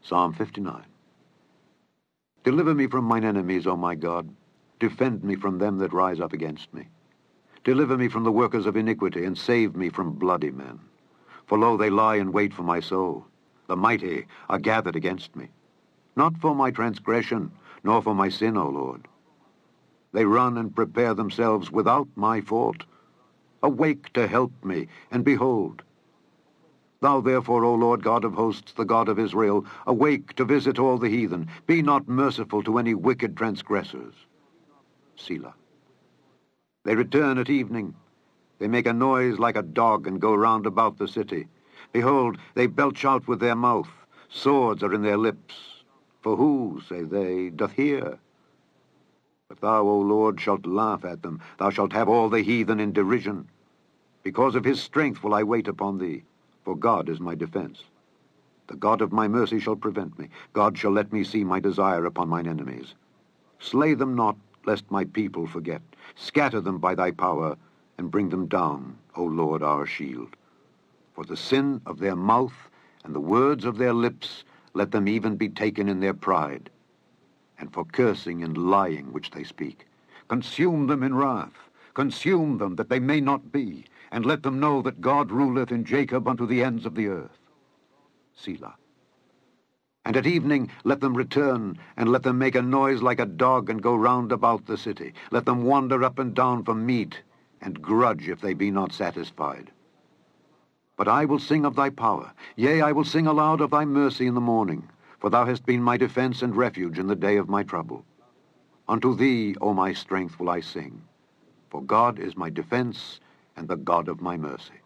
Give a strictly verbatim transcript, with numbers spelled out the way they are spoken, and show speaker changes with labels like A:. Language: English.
A: Psalm fifty-nine. Deliver me from mine enemies, O my God. Defend me from them that rise up against me. Deliver me from the workers of iniquity, and save me from bloody men. For lo, they lie in wait for my soul. The mighty are gathered against me. Not for my transgression, nor for my sin, O Lord. They run and prepare themselves without my fault. Awake to help me, and behold. Thou therefore, O Lord God of hosts, the God of Israel, awake to visit all the heathen. Be not merciful to any wicked transgressors. Selah. They return at evening. They make a noise like a dog and go round about the city. Behold, they belch out with their mouth. Swords are in their lips. For who, say they, doth hear? But thou, O Lord, shalt laugh at them. Thou shalt have all the heathen in derision. Because of his strength will I wait upon thee, for God is my defense. The God of my mercy shall prevent me. God shall let me see my desire upon mine enemies. Slay them not, lest my people forget. Scatter them by thy power, and bring them down, O Lord our shield. For the sin of their mouth and the words of their lips, let them even be taken in their pride, and for cursing and lying which they speak. Consume them in wrath, consume them that they may not be, and let them know that God ruleth in Jacob unto the ends of the earth. Selah. And at evening let them return, and let them make a noise like a dog, and go round about the city. Let them wander up and down for meat, and grudge if they be not satisfied. But I will sing of thy power, yea, I will sing aloud of thy mercy in the morning, for thou hast been my defense and refuge in the day of my trouble. Unto thee, O my strength, will I sing, for God is my defense and the God of my mercy.